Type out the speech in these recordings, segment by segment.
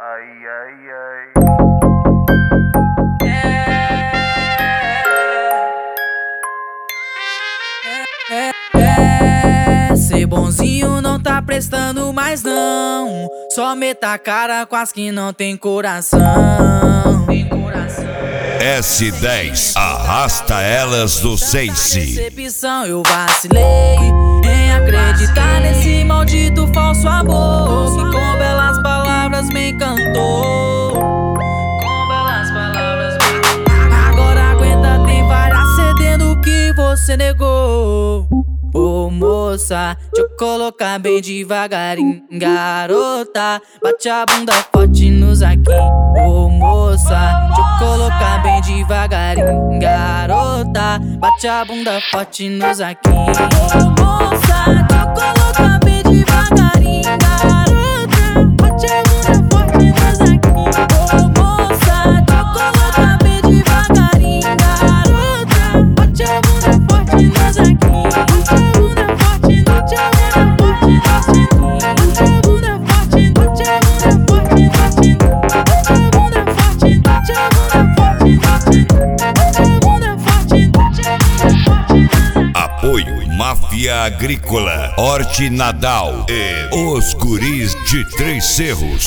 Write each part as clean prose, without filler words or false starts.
Ai, ai, ai. Ser bonzinho não tá prestando mais não. Só meta a cara com as que não tem coração. S10, arrasta elas do Sense. Decepção, eu vacilei em acreditar nesse maldito falso amor que com belas palavras me encantou. Com belas palavras me encantou. Agora aguenta, tem várias cedendo que você negou. Ô moça, deixa eu colocar bem devagarinho. Garota, bate a bunda forte nos aqui. Ô moça, deixa eu colocar bem devagarinho. Garota, bate a bunda forte nos aqui. Ô moça, deixa eu colocar bem devagarinho. Garota, bate a bunda forte nos aqui. Ô moça, deixa eu colocar bem devagarinho. Garota, bate a bunda forte nos aqui. Apoio Máfia Agrícola, Horti Nadal e Os Guris de Três Cerros.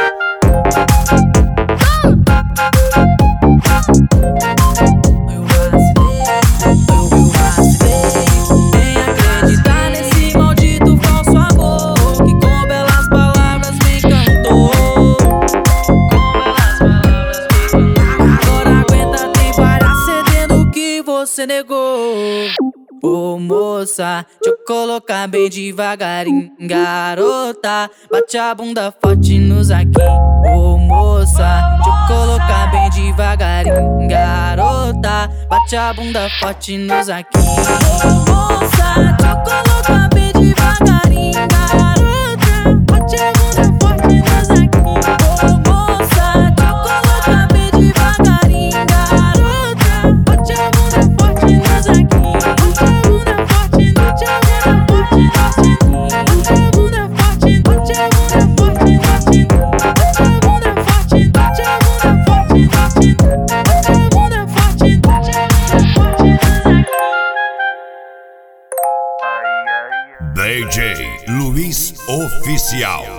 Você negou. Ô moça, deixa eu colocar bem devagarinho. Garota, bate a bunda forte nos aqui. Ô moça, deixa eu colocar bem devagarinho. Garota, bate a bunda forte nos aqui. Ô moça, deixa eu colocar bem devagarinho. Garota, bate a bunda forte nos aqui. Ô moça, deixa eu colocar bem devagarinho. Garota, bate a bunda forte nos aqui. DJ Luiz Oficial.